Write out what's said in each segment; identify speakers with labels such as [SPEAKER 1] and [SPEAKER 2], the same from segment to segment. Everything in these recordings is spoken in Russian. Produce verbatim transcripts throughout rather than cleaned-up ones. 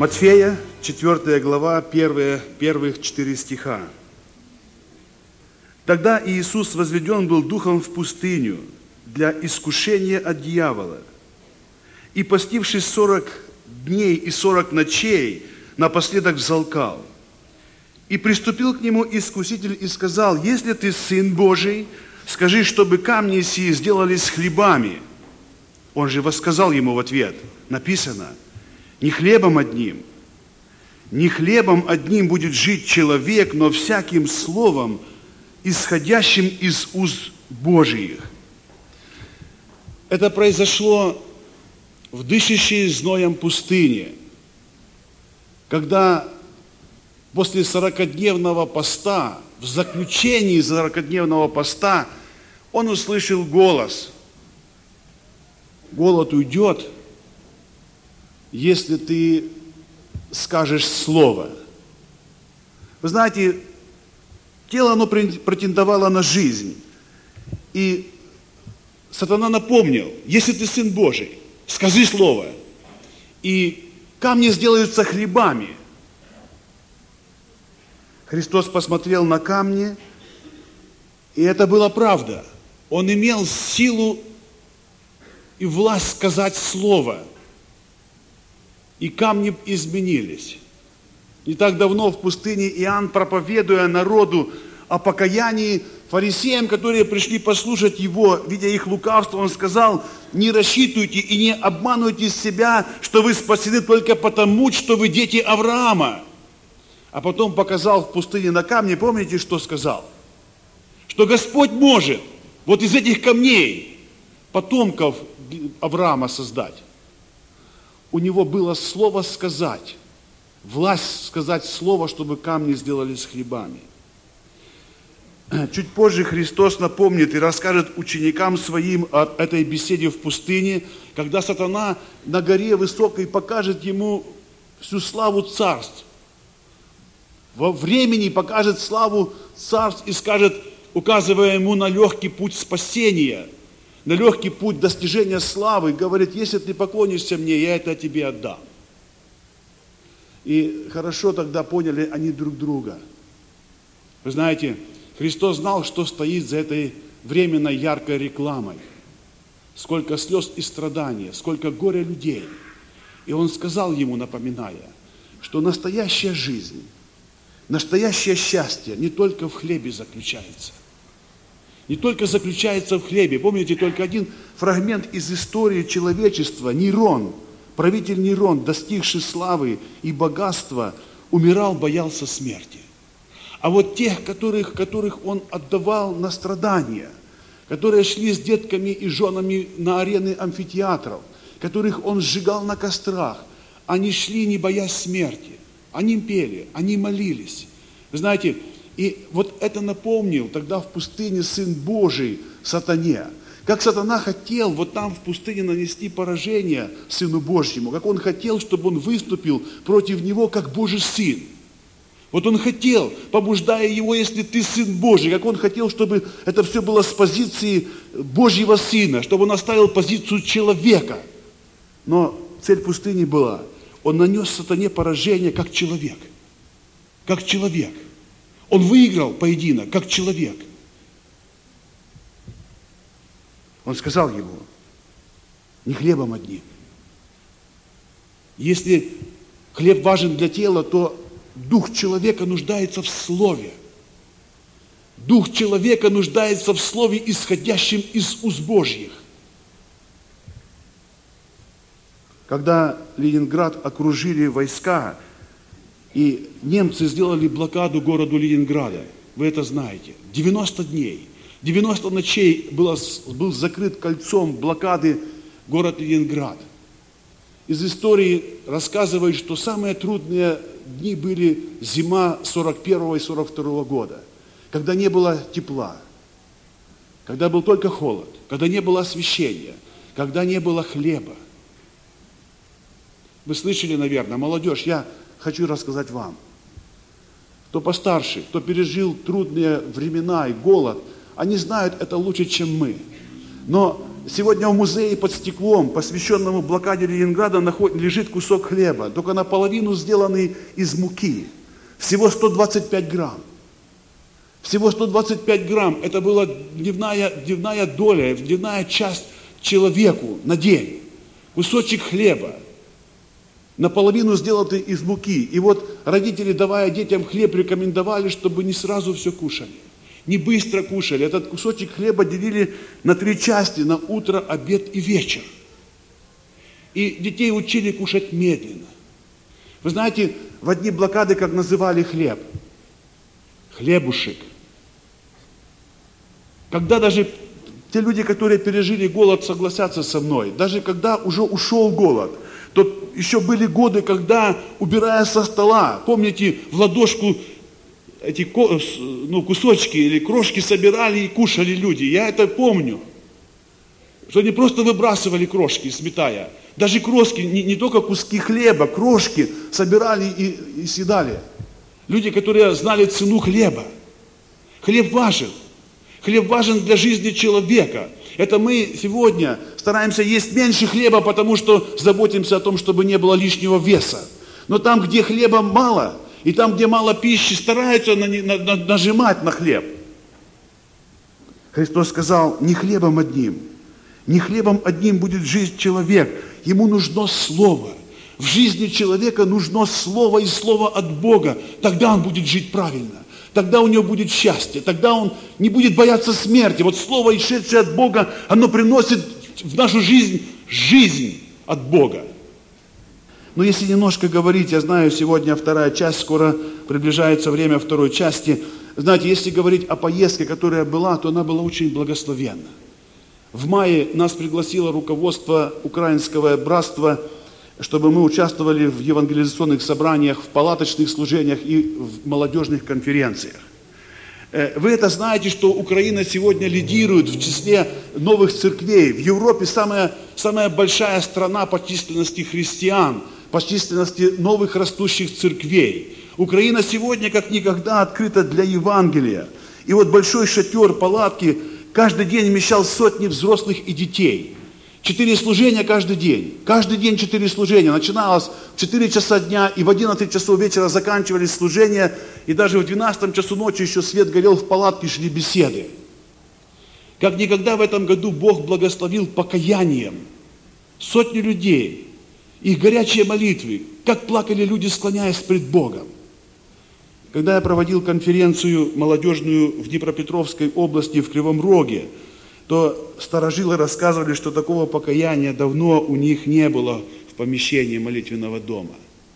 [SPEAKER 1] Матфея, четвёртая глава, первые, первых четыре стиха. «Тогда Иисус возведен был духом в пустыню для искушения от дьявола. И, постившись сорок дней и сорок ночей, напоследок взалкал. И приступил к нему искуситель и сказал: если ты Сын Божий, скажи, чтобы камни сии сделались хлебами. Он же воссказал ему в ответ, написано: не хлебом одним, не хлебом одним будет жить человек, но всяким словом, исходящим из уст Божиих». Это произошло в дышащей зноем пустыне, когда после сорокадневного поста, в заключении сорокадневного поста, он услышал голос: «Голод уйдет, если ты скажешь слово». Вы знаете, тело, оно претендовало на жизнь. И сатана напомнил: если ты Сын Божий, скажи слово, и камни сделаются хлебами. Христос посмотрел на камни, и это была правда. Он имел силу и власть сказать слово. И камни изменились. Не так давно в пустыне Иоанн, проповедуя народу о покаянии, фарисеям, которые пришли послушать его, видя их лукавство, он сказал: не рассчитывайте и не обманывайте себя, что вы спасены только потому, что вы дети Авраама. А потом показал в пустыне на камне, помните, что сказал? Что Господь может вот из этих камней потомков Авраама создать. У него было слово сказать, власть сказать слово, чтобы камни сделались хлебами. Чуть позже Христос напомнит и расскажет ученикам своим о этой беседе в пустыне, когда сатана на горе высокой покажет ему всю славу царств. Во времени покажет славу царств и скажет, указывая ему на легкий путь спасения, на легкий путь достижения славы, говорит: если ты поклонишься мне, я это тебе отдам. И хорошо тогда поняли они друг друга. Вы знаете, Христос знал, что стоит за этой временной яркой рекламой. Сколько слез и страдания, сколько горя людей. И Он сказал ему, напоминая, что настоящая жизнь, настоящее счастье не только в хлебе заключается. Не только заключается в хлебе. Помните, только один фрагмент из истории человечества. Нерон, правитель Нерон, достигший славы и богатства, умирал, боялся смерти. А вот тех, которых, которых он отдавал на страдания, которые шли с детками и женами на арены амфитеатров, которых он сжигал на кострах, они шли, не боясь смерти. Они пели, они молились. Вы знаете, и вот это напомнил тогда в пустыне Сын Божий сатане. Как сатана хотел вот там в пустыне нанести поражение Сыну Божьему, как он хотел, чтобы он выступил против него как Божий Сын. Вот он хотел, побуждая его: если ты Сын Божий, как он хотел, чтобы это все было с позиции Божьего Сына, чтобы он оставил позицию человека. Но цель пустыни была: он нанес сатане поражение как человек. Как человек. Он выиграл поединок как человек. Он сказал ему: не хлебом одним. Если хлеб важен для тела, то дух человека нуждается в слове. Дух человека нуждается в слове, исходящем из уст Божьих. Когда Ленинград окружили войска, и немцы сделали блокаду городу Ленинграда, вы это знаете, девяносто дней, девяносто ночей было, был закрыт кольцом блокады город Ленинград. Из истории рассказывают, что самые трудные дни были зима сорок первого и сорок второго года, когда не было тепла, когда был только холод, когда не было освещения, когда не было хлеба. Вы слышали, наверное, молодежь, я хочу рассказать вам. Кто постарше, кто пережил трудные времена и голод, они знают это лучше, чем мы. Но сегодня в музее под стеклом, посвященному блокаде Ленинграда, лежит кусок хлеба, только наполовину сделанный из муки. Всего сто двадцать пять грамм. Всего сто двадцать пять грамм. Это была дневная, дневная доля, дневная часть человеку на день. Кусочек хлеба. Наполовину сделанный из муки. И вот родители, давая детям хлеб, рекомендовали, чтобы не сразу все кушали. Не быстро кушали. Этот кусочек хлеба делили на три части, на утро, обед и вечер. И детей учили кушать медленно. Вы знаете, в дни блокады как называли хлеб? Хлебушек. Когда даже те люди, которые пережили голод, согласятся со мной, даже когда уже ушел голод, то еще были годы, когда, убирая со стола, помните, в ладошку эти ну, кусочки или крошки собирали и кушали люди. Я это помню. Что не просто выбрасывали крошки, сметая. Даже крошки, не, не только куски хлеба, крошки собирали и, и съедали. Люди, которые знали цену хлеба. Хлеб важен. Хлеб важен для жизни человека. Это мы сегодня стараемся есть меньше хлеба, потому что заботимся о том, чтобы не было лишнего веса. Но там, где хлеба мало, и там, где мало пищи, стараются на, на, на, нажимать на хлеб. Христос сказал, не хлебом одним, не хлебом одним будет жить человек. Ему нужно слово. В жизни человека нужно слово и слово от Бога. Тогда он будет жить правильно. Тогда у него будет счастье, тогда он не будет бояться смерти. Вот слово, исшедшее от Бога, оно приносит в нашу жизнь жизнь от Бога. Но если немножко говорить, я знаю, сегодня вторая часть, скоро приближается время второй части. Знаете, если говорить о поездке, которая была, то она была очень благословенна. В мае нас пригласило руководство Украинского братства, чтобы мы участвовали в евангелизационных собраниях, в палаточных служениях и в молодежных конференциях. Вы это знаете, что Украина сегодня лидирует в числе новых церквей. В Европе самая, самая большая страна по численности христиан, по численности новых растущих церквей. Украина сегодня как никогда открыта для Евангелия. И вот большой шатер, палатки, каждый день вмещал сотни взрослых и детей. Четыре служения каждый день. Каждый день четыре служения. Начиналось в четыре часа дня и в одиннадцать часов вечера заканчивались служения. И даже в двенадцатом часу ночи еще свет горел в палатке, шли беседы. Как никогда в этом году Бог благословил покаянием сотни людей. Их горячие молитвы. Как плакали люди, склоняясь пред Богом. Когда я проводил конференцию молодежную в Днепропетровской области, в Кривом Роге, то старожилы рассказывали, что такого покаяния давно у них не было в помещении молитвенного дома.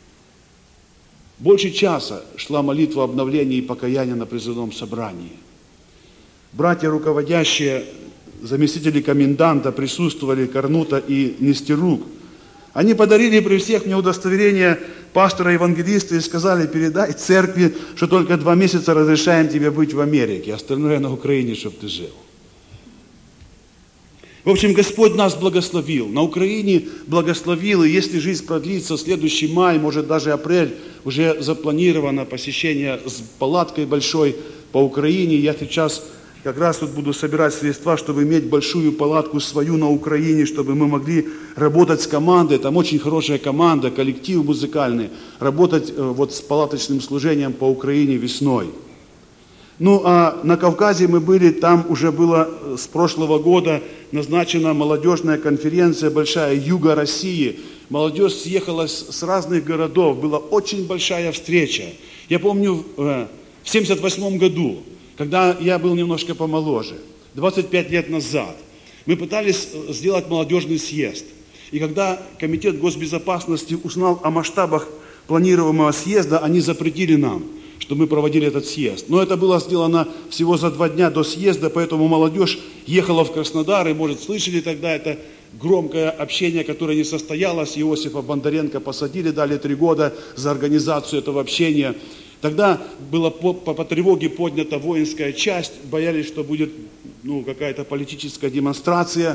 [SPEAKER 1] Больше часа шла молитва обновления и покаяния на призывном собрании. Братья, руководящие, заместители коменданта присутствовали, Корнута и Нестерук. Они подарили при всех мне удостоверение пастора-евангелиста и сказали, передай церкви, что только два месяца разрешаем тебе быть в Америке, остальное на Украине, чтобы ты жил. В общем, Господь нас благословил. На Украине благословил, и если жизнь продлится, следующий май, может даже апрель, уже запланировано посещение с палаткой большой по Украине. Я сейчас как раз тут буду собирать средства, чтобы иметь большую палатку свою на Украине, чтобы мы могли работать с командой. Там очень хорошая команда, коллектив музыкальный. Работать вот с палаточным служением по Украине весной. Ну, а на Кавказе мы были, там уже было с прошлого года назначена молодежная конференция большая «Юга России». Молодежь съехалась с разных городов, была очень большая встреча. Я помню, в семьдесят восьмом году, когда я был немножко помоложе, двадцать пять лет назад, мы пытались сделать молодежный съезд. И когда Комитет госбезопасности узнал о масштабах планируемого съезда, они запретили нам, что мы проводили этот съезд. Но это было сделано всего за два дня до съезда, поэтому молодежь ехала в Краснодар, и, может, слышали тогда это громкое общение, которое не состоялось. Иосифа Бондаренко посадили, дали три года за организацию этого общения. Тогда была по, по, по тревоге поднята воинская часть, боялись, что будет ну, какая-то политическая демонстрация.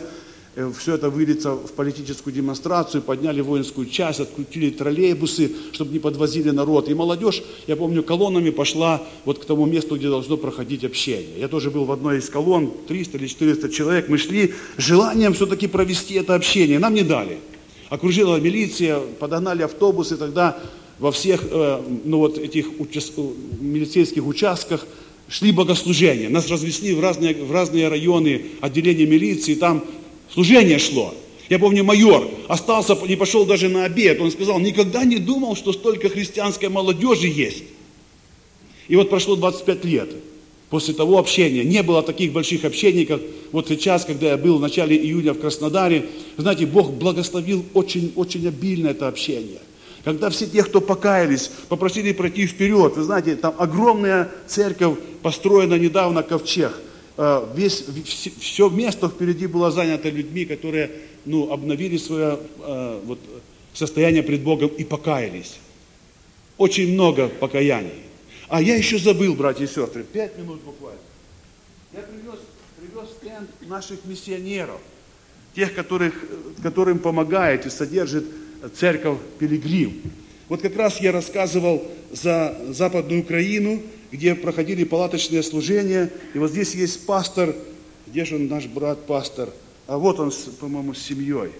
[SPEAKER 1] все это выльется в политическую демонстрацию, подняли воинскую часть, открутили троллейбусы, чтобы не подвозили народ. И молодежь, я помню, колоннами пошла вот к тому месту, где должно проходить общение. Я тоже был в одной из колонн, триста или четыреста человек. Мы шли с желанием все-таки провести это общение. Нам не дали. Окружила милиция, подогнали автобусы, тогда во всех ну, вот этих участ... милицейских участках шли богослужения. Нас развезли в разные, в разные районы отделения милиции, там служение шло. Я помню, майор остался, не пошел даже на обед. Он сказал, никогда не думал, что столько христианской молодежи есть. И вот прошло двадцать пять лет после того общения. Не было таких больших общений, как вот сейчас, когда я был в начале июня в Краснодаре. Знаете, Бог благословил очень, очень обильно это общение. Когда все те, кто покаялись, попросили пройти вперед. Вы знаете, там огромная церковь, построена недавно, ковчег. Весь, все место впереди было занято людьми, которые ну, обновили свое вот, состояние пред Богом и покаялись. Очень много покаяний. А я еще забыл, братья и сестры, пять минут буквально. Я привез, привез стенд наших миссионеров, тех, которых, которым помогает и содержит церковь Пилигрим. Вот как раз я рассказывал за Западную Украину, где проходили палаточные служения. И вот здесь есть пастор, где же он, наш брат-пастор? А вот он, по-моему, с семьей.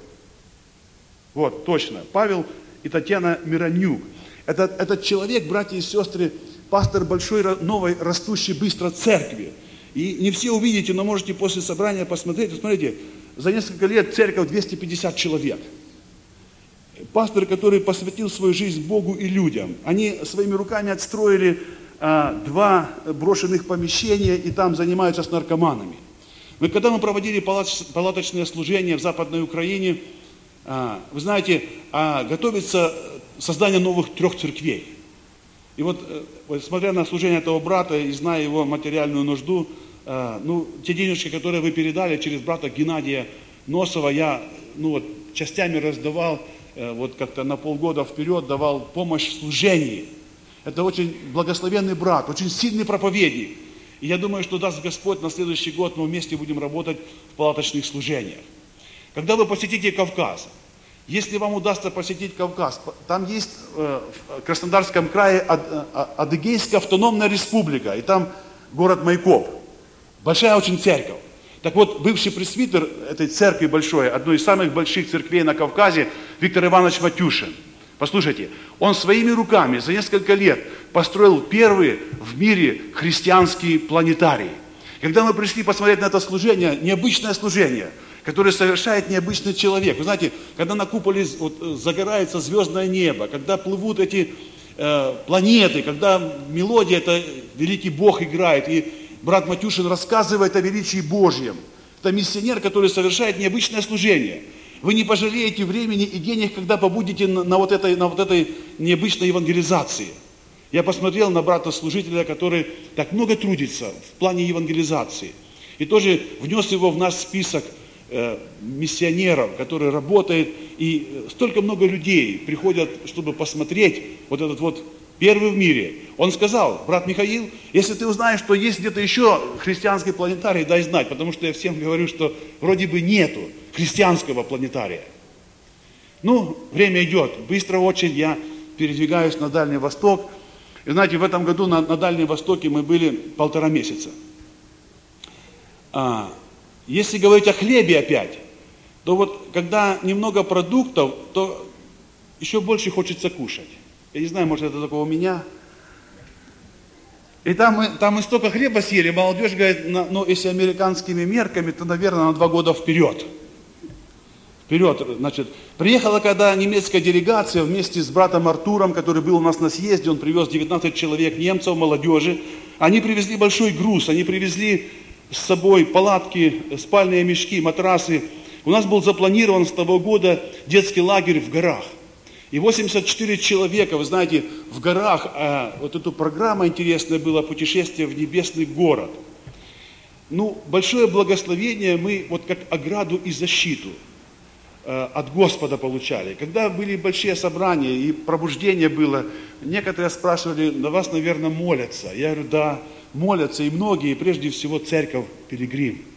[SPEAKER 1] Вот, точно, Павел и Татьяна Миронюк. Этот, этот человек, братья и сестры, пастор большой, новой, растущей быстро церкви. И не все увидите, но можете после собрания посмотреть. Смотрите, за несколько лет церковь двести пятьдесят человек. Пастор, который посвятил свою жизнь Богу и людям. Они своими руками отстроили два брошенных помещения, и там занимаются с наркоманами. Но когда мы проводили палаточное служение в Западной Украине, вы знаете, готовится создание новых трех церквей. И вот, смотря на служение этого брата и зная его материальную нужду, ну, те денежки, которые вы передали через брата Геннадия Носова, я ну, вот, частями раздавал, вот как-то на полгода вперед давал помощь в служении. Это очень благословенный брат, очень сильный проповедник. И я думаю, что даст Господь, на следующий год мы вместе будем работать в палаточных служениях. Когда вы посетите Кавказ, если вам удастся посетить Кавказ, там есть в Краснодарском крае Адыгейская автономная республика, и там город Майкоп. Большая очень церковь. Так вот, бывший пресвитер этой церкви большой, одной из самых больших церквей на Кавказе, Виктор Иванович Матюшин, послушайте, он своими руками за несколько лет построил первый в мире христианский планетарий. Когда мы пришли посмотреть на это служение, необычное служение, которое совершает необычный человек. Вы знаете, когда на куполе вот, загорается звездное небо, когда плывут эти э, планеты, когда мелодия, это великий Бог играет, и брат Матюшин рассказывает о величии Божьем. Это миссионер, который совершает необычное служение. Вы не пожалеете времени и денег, когда побудете на, на, вот, этой, на вот этой необычной евангелизации. Я посмотрел на брата-служителя, который так много трудится в плане евангелизации. И тоже внес его в наш список э, миссионеров, который работает. И столько много людей приходят, чтобы посмотреть вот этот вот первый в мире. Он сказал, брат Михаил, если ты узнаешь, что есть где-то еще христианский планетарий, дай знать, потому что я всем говорю, что вроде бы нету христианского планетария. Ну, время идет, быстро очень я передвигаюсь на Дальний Восток. И знаете, в этом году на, на Дальнем Востоке мы были полтора месяца. А, если говорить о хлебе опять, то вот когда немного продуктов, то еще больше хочется кушать. Я не знаю, может это только у меня. И там мы, там мы столько хлеба съели, молодежь говорит, ну если американскими мерками, то, наверное, на два года вперед. Вперед, значит. Приехала когда немецкая делегация вместе с братом Артуром, который был у нас на съезде, он привез девятнадцать человек немцев, молодежи. Они привезли большой груз, они привезли с собой палатки, спальные мешки, матрасы. У нас был запланирован с того года детский лагерь в горах. И восемьдесят четыре человека, вы знаете, в горах, а, вот эту программа интересная была, путешествие в небесный город. Ну, большое благословение мы вот как ограду и защиту а, от Господа получали. Когда были большие собрания и пробуждение было, некоторые спрашивали, на вас, наверное, молятся. Я говорю, да, молятся и многие, и прежде всего церковь Пилигрим.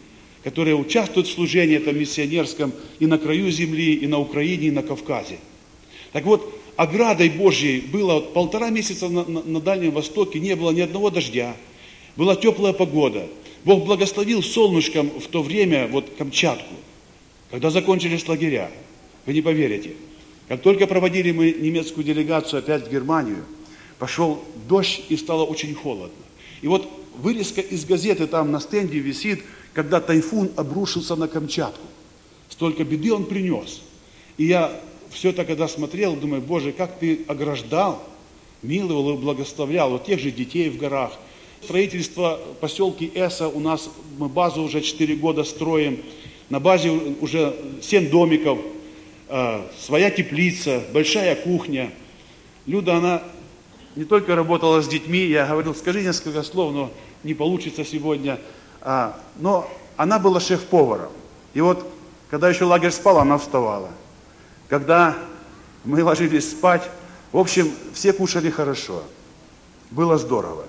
[SPEAKER 1] которые участвуют в служении этом миссионерском и на краю земли, и на Украине, и на Кавказе. Так вот, оградой Божьей было вот полтора месяца на, на, на Дальнем Востоке, не было ни одного дождя, была теплая погода. Бог благословил солнышком в то время вот Камчатку, когда закончились лагеря. Вы не поверите. Как только проводили мы немецкую делегацию опять в Германию, пошел дождь и стало очень холодно. И вот вырезка из газеты там на стенде висит, когда тайфун обрушился на Камчатку. Столько беды он принес. И я все это когда смотрел, думаю, Боже, как ты ограждал, миловал и благословлял вот тех же детей в горах. Строительство поселки Эса у нас, мы базу уже четыре года строим. На базе уже семь домиков, своя теплица, большая кухня. Люда, она не только работала с детьми, я говорил, скажи несколько слов, но не получится сегодня. Но она была шеф-поваром. И вот, когда еще лагерь спал, она вставала. Когда мы ложились спать, в общем, все кушали хорошо. Было здорово.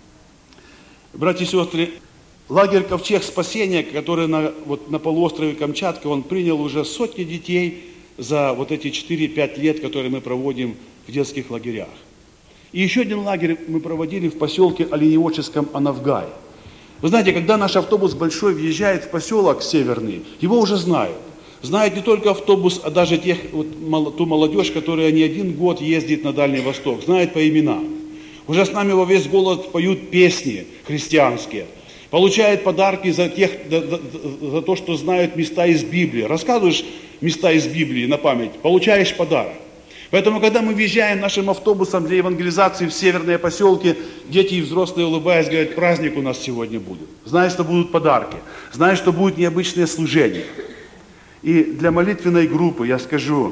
[SPEAKER 1] Братья и сестры, лагерь Ковчег Спасения, который на, вот, на полуострове Камчатка, он принял уже сотни детей за вот эти четыре-пять лет, которые мы проводим в детских лагерях. И еще один лагерь мы проводили в поселке Оленеводческом Анавгай. Вы знаете, когда наш автобус большой въезжает в поселок Северный, его уже знают. Знает не только автобус, а даже тех, вот, ту молодежь, которая не один год ездит на Дальний Восток, знает по именам. Уже с нами во весь голос поют песни христианские. Получают подарки за, тех, за, за то, что знают места из Библии. Рассказываешь места из Библии на память, получаешь подарок. Поэтому, когда мы въезжаем нашим автобусом для евангелизации в северные поселки, дети и взрослые, улыбаясь, говорят, праздник у нас сегодня будет. Знаешь, что будут подарки. Знаешь, что будет необычное служение. И для молитвенной группы я скажу,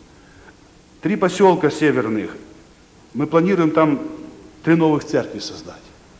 [SPEAKER 1] три поселка северных, мы планируем там три новых церкви создать.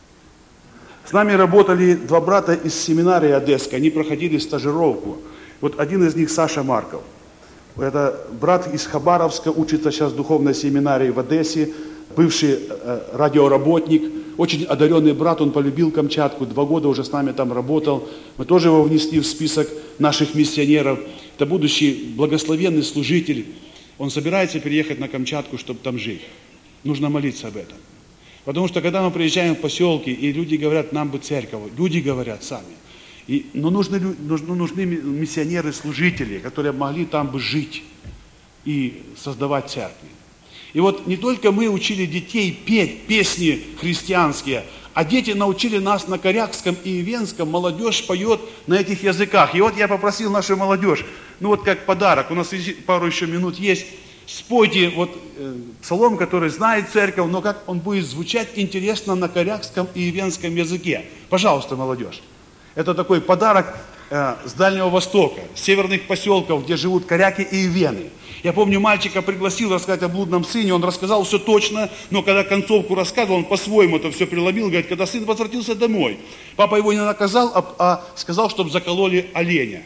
[SPEAKER 1] С нами работали два брата из семинарии Одесской, они проходили стажировку. Вот один из них Саша Марков. Это брат из Хабаровска, учится сейчас в духовной семинарии в Одессе, бывший э, радиоработник, очень одаренный брат, он полюбил Камчатку, два года уже с нами там работал. Мы тоже его внесли в список наших миссионеров. Это будущий благословенный служитель. Он собирается переехать на Камчатку, чтобы там жить. Нужно молиться об этом. Потому что когда мы приезжаем в поселки, и люди говорят, нам бы церковь, люди говорят сами. И, но нужны, нужны, нужны миссионеры, служители, которые могли там бы жить и создавать церкви. И вот не только мы учили детей петь песни христианские, а дети научили нас на корякском и ивенском, молодежь поет на этих языках. И вот я попросил нашу молодежь, ну вот как подарок, у нас пару еще минут есть, спойте вот э, псалом, который знает церковь, но как он будет звучать интересно на корякском и ивенском языке. Пожалуйста, молодежь. Это такой подарок э, с Дальнего Востока, с северных поселков, где живут коряки и ивены. Я помню, мальчика пригласил рассказать о блудном сыне, он рассказал все точно, но когда концовку рассказывал, он по-своему это все преломил, говорит, когда сын возвратился домой, папа его не наказал, а, а сказал, чтобы закололи оленя.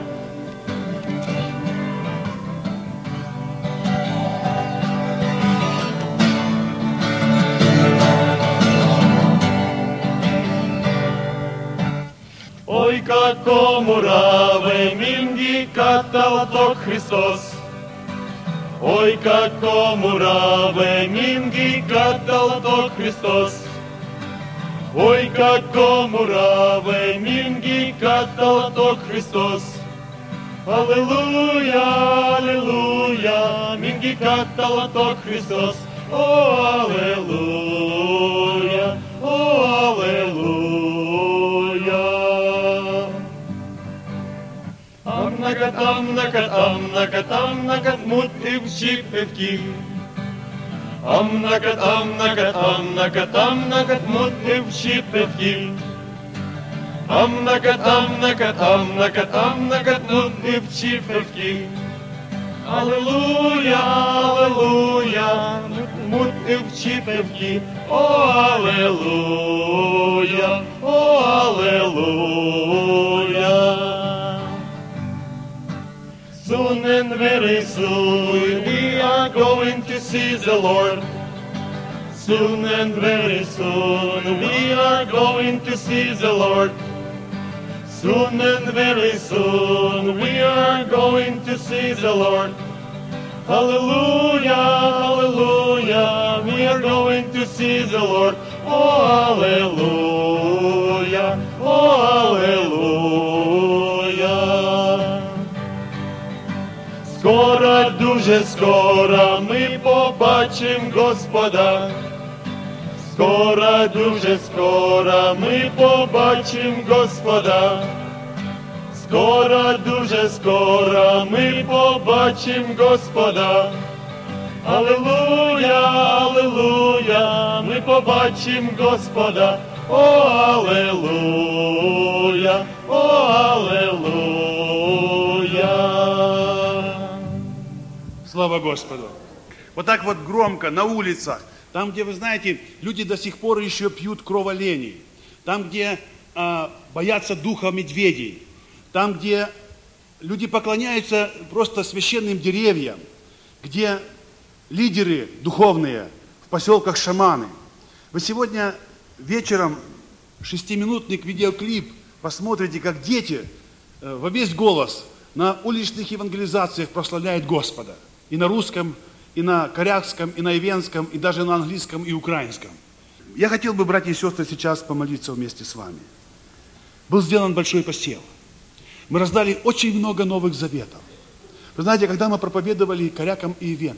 [SPEAKER 2] Ой, какому раве минги каталаток Христос. Ой, какому раве минги каталаток Христос. Ой, какому раве минги каталаток Христос. Аллилуйя, аллилуйя, минги каталаток Христос. О, аллилуйя, о, аллилуйя. Амнакат, амнакат, амнакат, амнакат, мутив щипевки. Амнакат, амнакат, амнакат, амнакат, мутив щипевки. Амнакат, амнакат, амнакат, амнакат, мутив щипевки. Аллилуйя, аллилуйя, мутив щипевки. О, аллилуйя, о, аллилуйя. Soon and very soon we are going to see the Lord. Soon and very soon we are going to see the Lord. Soon and very soon we are going to see the Lord. Hallelujah, hallelujah, we are going to see the Lord. Oh, hallelujah, oh, hallelujah. Скоро, дуже скоро ми побачим Господа. Скоро, дуже скоро ми побачим Господа. Скоро, дуже скоро ми побачим Господа. Алілуя, алілуя, ми побачим Господа. О, алілуя, о, алілуя.
[SPEAKER 1] Слава Господу! Вот так вот громко на улицах, там, где, вы знаете, люди до сих пор еще пьют кровь оленей, там, где а, боятся духа медведей, там, где люди поклоняются просто священным деревьям, где лидеры духовные в поселках шаманы. Вы сегодня вечером шестиминутный видеоклип посмотрите, как дети во весь голос на уличных евангелизациях прославляют Господа. И на русском, и на корякском, и на ивенском, и даже на английском и украинском. Я хотел бы, братья и сестры, сейчас помолиться вместе с вами. Был сделан большой посев. Мы раздали очень много новых заветов. Вы знаете, когда мы проповедовали корякам и ивенам,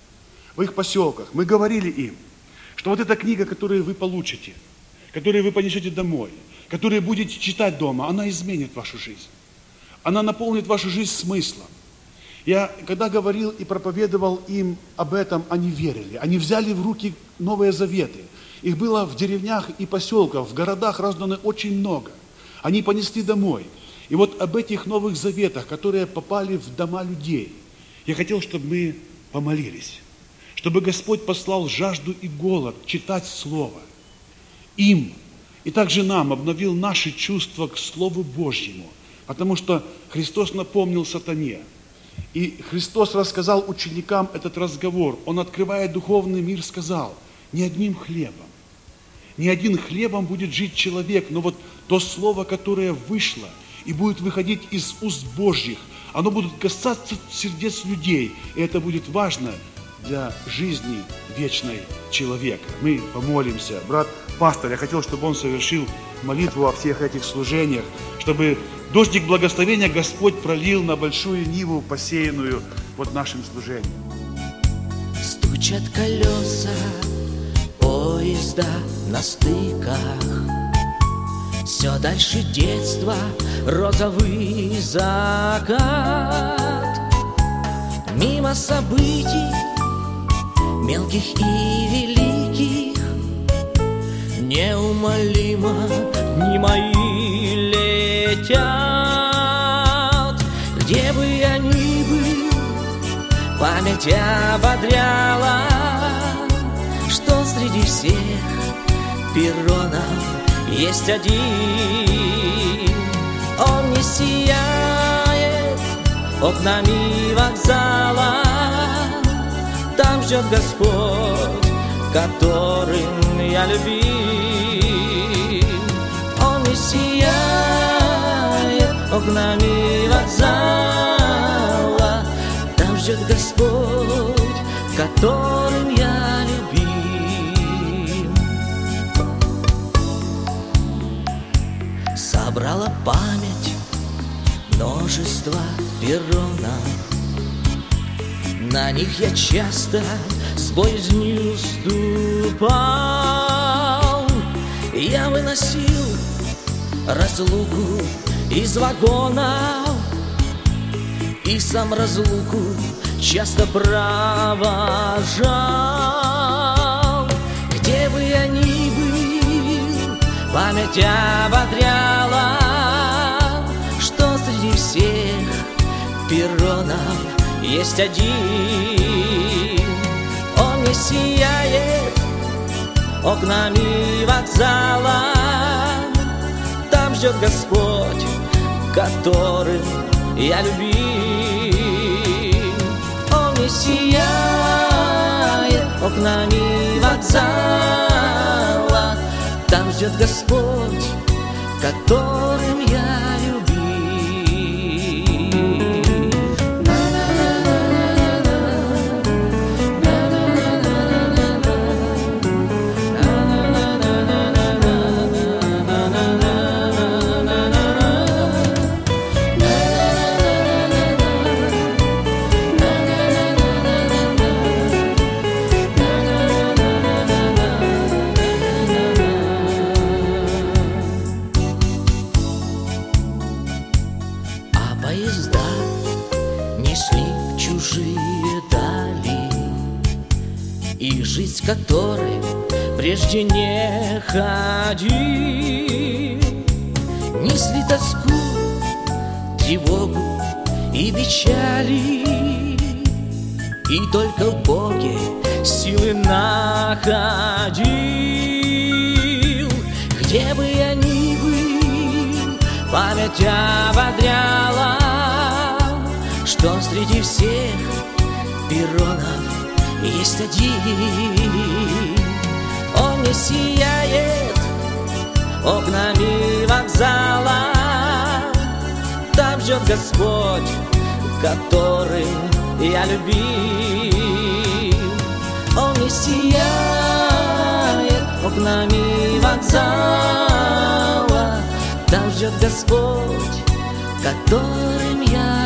[SPEAKER 1] в их поселках, мы говорили им, что вот эта книга, которую вы получите, которую вы понесете домой, которую будете читать дома, она изменит вашу жизнь. Она наполнит вашу жизнь смыслом. Я, когда говорил и проповедовал им об этом, они верили. Они взяли в руки новые заветы. Их было в деревнях и поселках, в городах раздано очень много. Они понесли домой. И вот об этих новых заветах, которые попали в дома людей, я хотел, чтобы мы помолились. Чтобы Господь послал жажду и голод читать Слово. Им и также нам обновил наши чувства к Слову Божьему. Потому что Христос напомнил сатане. И Христос рассказал ученикам этот разговор. Он, открывая духовный мир, сказал: не одним хлебом, не один хлебом будет жить человек, но вот то слово, которое вышло и будет выходить из уст Божьих, оно будет касаться сердец людей. И это будет важно для жизни вечной человека. Мы помолимся. Брат пастор, я хотел, чтобы он совершил молитву о всех этих служениях, чтобы дождик благословения Господь пролил на большую ниву, посеянную вот нашим служением.
[SPEAKER 3] Стучат колеса поезда на стыках, все дальше детства, розовый закат. Мимо событий мелких и великих, неумолимо дни мои летят. Где бы я ни был, память ободряла, что среди всех перронов есть один. Он не сияет окнами вокзала, там ждет Господь, которым я любим. Он не сияет окнами вокзала, там ждет Господь, которым я любим. Собрала память множество перронов, на них я часто с боязнью ступал. Я выносил разлуку из вагонов, и сам разлуку часто провожал. Где бы я ни был, память ободряла, что среди всех перронов есть один. Он не сияет окнами вокзала, там ждет Господь, которым я любим. Он не сияет окнами вокзала, там ждет Господь, которым я любим. жизнь которой прежде не ходил, несли тоску, тревогу и печали, и только в Боге силы находил. Где бы я ни был, память ободряла, что среди всех перронов есть один. Он не сияет окнами вокзала, там ждет Господь, который я любил. Он не сияет окнами вокзала, там ждет Господь, которым я